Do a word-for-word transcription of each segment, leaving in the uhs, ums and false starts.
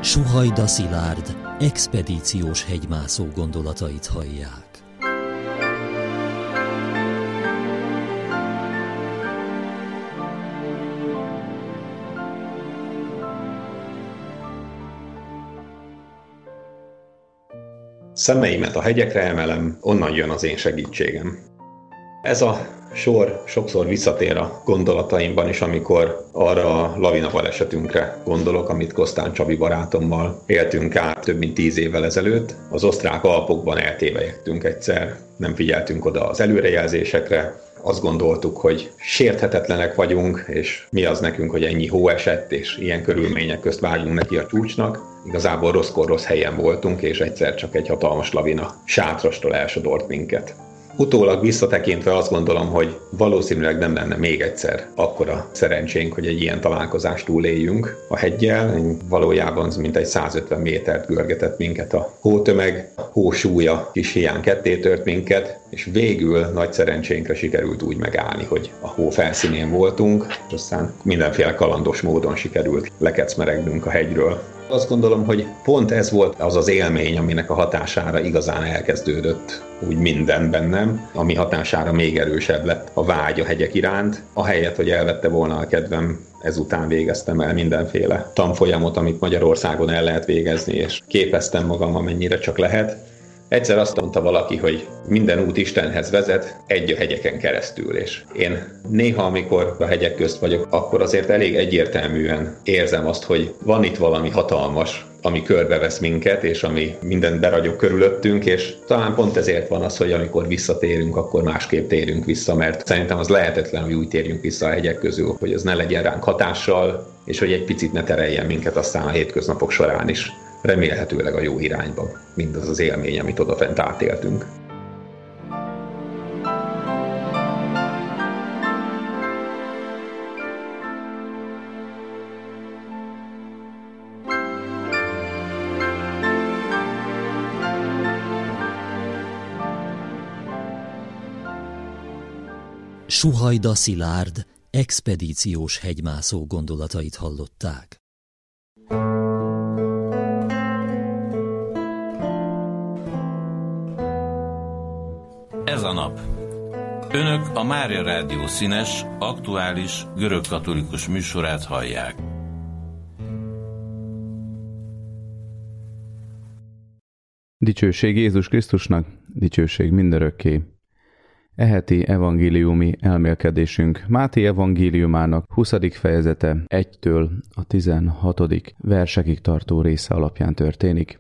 Suhajda Szilárd expedíciós hegymászó gondolatait hallják. Szemeimet a hegyekre emelem, onnan jön az én segítségem. Ez a sor sokszor visszatér a gondolataimban is, amikor arra a lavina balesetünkre gondolok, amit Kosztán Csabi barátommal éltünk át több mint tíz évvel ezelőtt. Az osztrák Alpokban eltévejettünk egyszer, nem figyeltünk oda az előrejelzésekre, azt gondoltuk, hogy sérthetetlenek vagyunk, és mi az nekünk, hogy ennyi hó esett, és ilyen körülmények közt vágunk neki a csúcsnak. Igazából rosszkor rossz helyen voltunk, és egyszer csak egy hatalmas lavina sátrastól elsodort minket. Utólag visszatekintve azt gondolom, hogy valószínűleg nem lenne még egyszer akkora szerencsénk, hogy egy ilyen találkozást túléljünk a heggyel. Valójában mintegy százötven métert görgetett minket a hótömeg, a hó súlya kis hiány ketté tört minket, és végül nagy szerencsénkre sikerült úgy megállni, hogy a hó felszínén voltunk, és aztán mindenféle kalandos módon sikerült lekecmeregnünk a hegyről. Azt gondolom, hogy pont ez volt az az élmény, aminek a hatására igazán elkezdődött úgy minden bennem, ami hatására még erősebb lett a vágy a hegyek iránt. Ahelyett, hogy elvette volna a kedvem, ezután végeztem el mindenféle tanfolyamot, amit Magyarországon el lehet végezni, és képeztem magam, amennyire csak lehet. Egyszer azt mondta valaki, hogy minden út Istenhez vezet, egy a hegyeken keresztül, és én néha, amikor a hegyek közt vagyok, akkor azért elég egyértelműen érzem azt, hogy van itt valami hatalmas, ami körbevesz minket, és ami mindent beragyog körülöttünk, és talán pont ezért van az, hogy amikor visszatérünk, akkor másképp térünk vissza, mert szerintem az lehetetlen, hogy úgy térjünk vissza a hegyek közül, hogy az ne legyen ránk hatással, és hogy egy picit ne tereljen minket aztán a hétköznapok során is. Remélhetőleg a jó irányba, mindaz az élmény, amit odafent átéltünk. Suhajda Szilárd expedíciós hegymászó gondolatait hallották. Ez a nap. Önök a Mária Rádió színes, aktuális, görögkatolikus műsorát hallják. Dicsőség Jézus Krisztusnak, dicsőség mindörökké. E heti evangéliumi elmélkedésünk Máté evangéliumának huszadik fejezete egytől a tizenhatodik versekig tartó része alapján történik.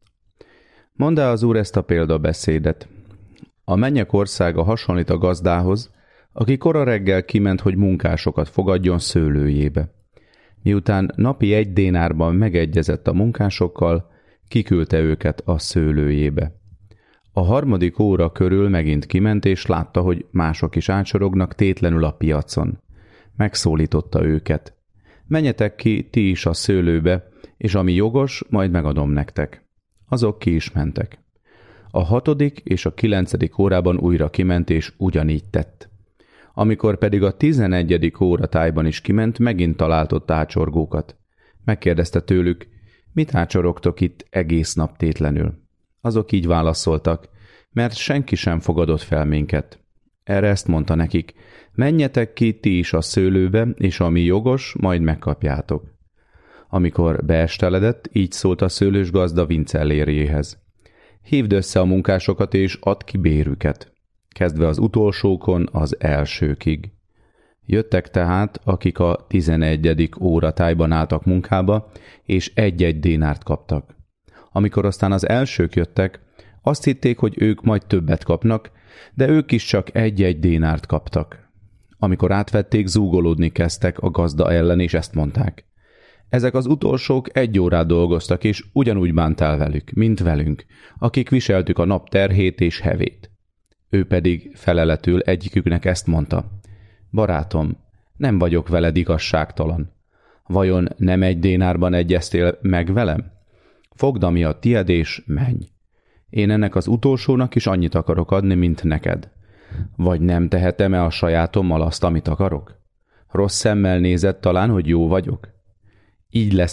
Mondd el az Úr ezt a példabeszédet. A mennyek országa hasonlít a gazdához, aki kora reggel kiment, hogy munkásokat fogadjon szőlőjébe. Miután napi egy dénárban megegyezett a munkásokkal, kiküldte őket a szőlőjébe. A harmadik óra körül megint kiment, és látta, hogy mások is átsorognak tétlenül a piacon. Megszólította őket. Menjetek ki ti is a szőlőbe, és ami jogos, majd megadom nektek. Azok ki is mentek. A hatodik és a kilencedik órában újra kiment, és ugyanígy tett. Amikor pedig a tizenegyedik óra tájban is kiment, megint talált ott ácsorgókat. Megkérdezte tőlük, mit ácsorogtok itt egész nap tétlenül? Azok így válaszoltak, mert senki sem fogadott fel minket. Erre ezt mondta nekik, menjetek ki ti is a szőlőbe, és ami jogos, majd megkapjátok. Amikor beesteledett, így szólt a szőlős gazda vincellérjéhez. Hívd össze a munkásokat, és add ki bérüket, kezdve az utolsókon az elsőkig. Jöttek tehát, akik a tizenegyedik óra tájban álltak munkába, és egy-egy dénárt kaptak. Amikor aztán az elsők jöttek, azt hitték, hogy ők majd többet kapnak, de ők is csak egy-egy dénárt kaptak. Amikor átvették, zúgolódni kezdtek a gazda ellen, és ezt mondták. Ezek az utolsók egy órát dolgoztak, és ugyanúgy bántál velük, mint velünk, akik viseltük a nap terhét és hevét. Ő pedig feleletül egyiküknek ezt mondta. Barátom, nem vagyok veled igazságtalan. Vajon nem egy dénárban egyeztél meg velem? Fogd, ami a tied, és menj. Én ennek az utolsónak is annyit akarok adni, mint neked. Vagy nem tehetem-e a sajátommal azt, amit akarok? Rossz szemmel nézed talán, hogy jó vagyok? Így lesznek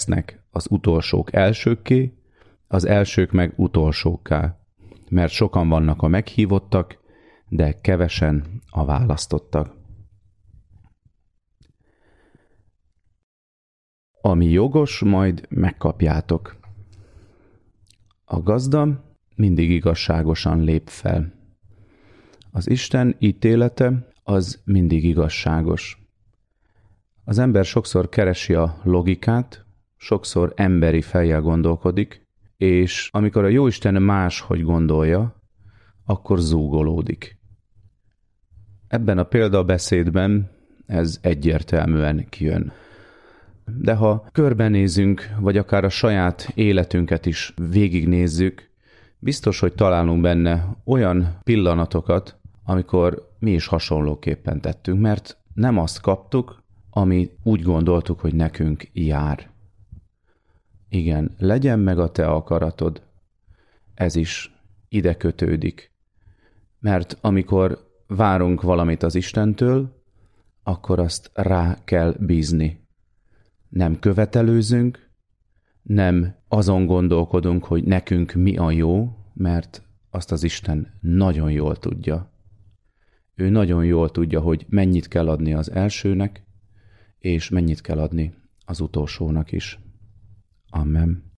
az utolsók elsőkké, az elsők meg utolsókká, mert sokan vannak a meghívottak, de kevesen a választottak. Ami jogos, majd megkapjátok. A gazda mindig igazságosan lép fel. Az Isten ítélete az mindig igazságos. Az ember sokszor keresi a logikát, sokszor emberi fejjel gondolkodik, és amikor a Jóisten máshogy gondolja, akkor zúgolódik. Ebben a példabeszédben ez egyértelműen kijön. De ha körbenézünk, vagy akár a saját életünket is végignézzük, biztos, hogy találunk benne olyan pillanatokat, amikor mi is hasonlóképpen tettünk, mert nem azt kaptuk, ami úgy gondoltuk, hogy nekünk jár. Igen, legyen meg a te akaratod. Ez is ide kötődik. Mert amikor várunk valamit az Istentől, akkor azt rá kell bízni. Nem követelőzünk, nem azon gondolkodunk, hogy nekünk mi a jó, mert azt az Isten nagyon jól tudja. Ő nagyon jól tudja, hogy mennyit kell adni az elsőnek, és mennyit kell adni az utolsónak is. Amen.